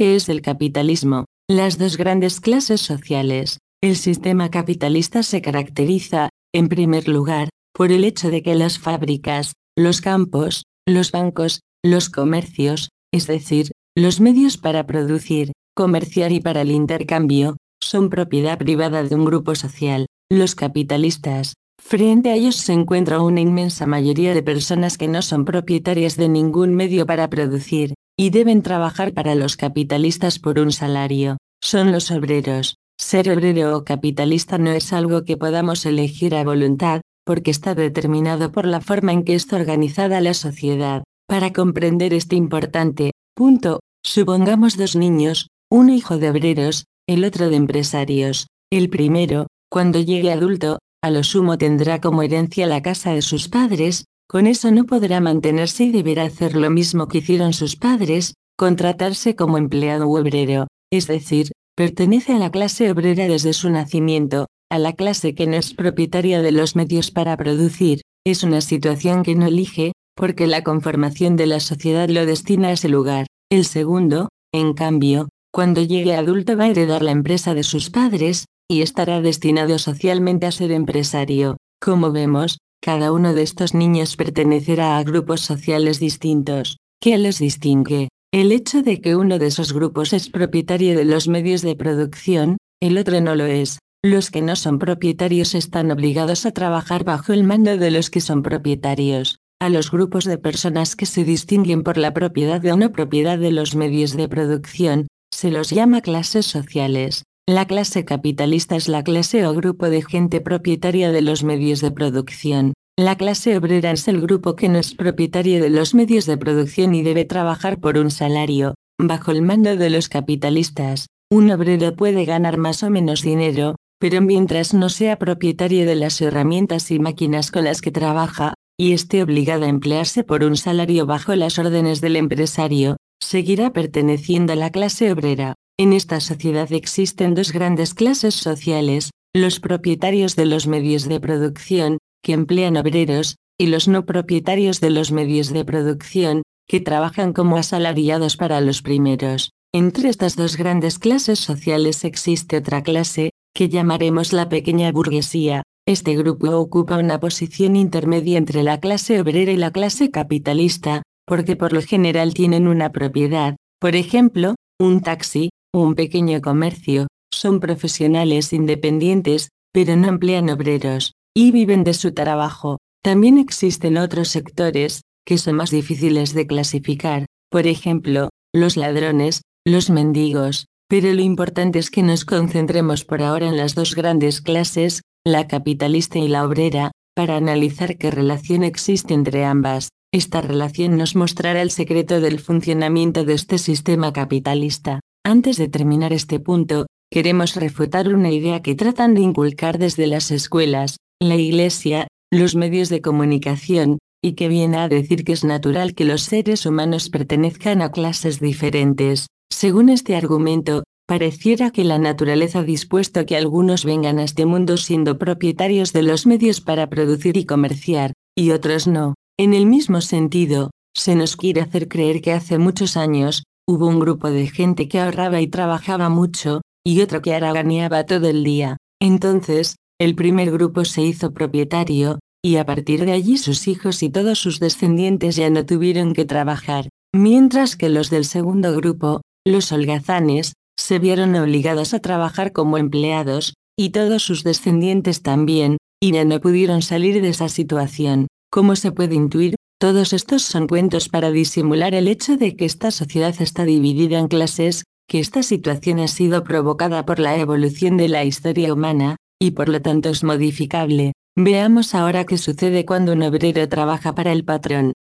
¿Qué es el capitalismo? Las dos grandes clases sociales. El sistema capitalista se caracteriza, en primer lugar, por el hecho de que las fábricas, los campos, los bancos, los comercios, es decir, los medios para producir, comerciar y para el intercambio, son propiedad privada de un grupo social, los capitalistas. Frente a ellos se encuentra una inmensa mayoría de personas que no son propietarias de ningún medio para producir, y deben trabajar para los capitalistas por un salario. Son los obreros. Ser obrero o capitalista no es algo que podamos elegir a voluntad, porque está determinado por la forma en que está organizada la sociedad. Para comprender este importante punto, supongamos dos niños, uno hijo de obreros, el otro de empresarios. El primero, cuando llegue adulto, a lo sumo tendrá como herencia la casa de sus padres, con eso no podrá mantenerse y deberá hacer lo mismo que hicieron sus padres, contratarse como empleado u obrero, es decir, pertenece a la clase obrera desde su nacimiento, a la clase que no es propietaria de los medios para producir. Es una situación que no elige, porque la conformación de la sociedad lo destina a ese lugar. El segundo, en cambio, cuando llegue adulto va a heredar la empresa de sus padres, y estará destinado socialmente a ser empresario. Como vemos, cada uno de estos niños pertenecerá a grupos sociales distintos. ¿Qué los distingue? El hecho de que uno de esos grupos es propietario de los medios de producción, el otro no lo es. Los que no son propietarios están obligados a trabajar bajo el mando de los que son propietarios. A los grupos de personas que se distinguen por la propiedad o no propiedad de los medios de producción, se los llama clases sociales. La clase capitalista es la clase o grupo de gente propietaria de los medios de producción. La clase obrera es el grupo que no es propietario de los medios de producción y debe trabajar por un salario, bajo el mando de los capitalistas. Un obrero puede ganar más o menos dinero, pero mientras no sea propietario de las herramientas y máquinas con las que trabaja, y esté obligado a emplearse por un salario bajo las órdenes del empresario, seguirá perteneciendo a la clase obrera. En esta sociedad existen dos grandes clases sociales, los propietarios de los medios de producción, que emplean obreros, y los no propietarios de los medios de producción, que trabajan como asalariados para los primeros. Entre estas dos grandes clases sociales existe otra clase, que llamaremos la pequeña burguesía. Este grupo ocupa una posición intermedia entre la clase obrera y la clase capitalista, porque por lo general tienen una propiedad, por ejemplo, un taxi, un pequeño comercio, son profesionales independientes, pero no emplean obreros, y viven de su trabajo. También existen otros sectores, que son más difíciles de clasificar, por ejemplo, los ladrones, los mendigos, pero lo importante es que nos concentremos por ahora en las dos grandes clases, la capitalista y la obrera, para analizar qué relación existe entre ambas. Esta relación nos mostrará el secreto del funcionamiento de este sistema capitalista. Antes de terminar este punto, queremos refutar una idea que tratan de inculcar desde las escuelas, la iglesia, los medios de comunicación, y que viene a decir que es natural que los seres humanos pertenezcan a clases diferentes. Según este argumento, pareciera que la naturaleza ha dispuesto que algunos vengan a este mundo siendo propietarios de los medios para producir y comerciar, y otros no. En el mismo sentido, se nos quiere hacer creer que hace muchos años, hubo un grupo de gente que ahorraba y trabajaba mucho, y otro que haraganeaba todo el día. Entonces, el primer grupo se hizo propietario, y a partir de allí sus hijos y todos sus descendientes ya no tuvieron que trabajar, mientras que los del segundo grupo, los holgazanes, se vieron obligados a trabajar como empleados, y todos sus descendientes también, y ya no pudieron salir de esa situación. Como se puede intuir, todos estos son cuentos para disimular el hecho de que esta sociedad está dividida en clases, que esta situación ha sido provocada por la evolución de la historia humana, y por lo tanto es modificable. Veamos ahora qué sucede cuando un obrero trabaja para el patrón.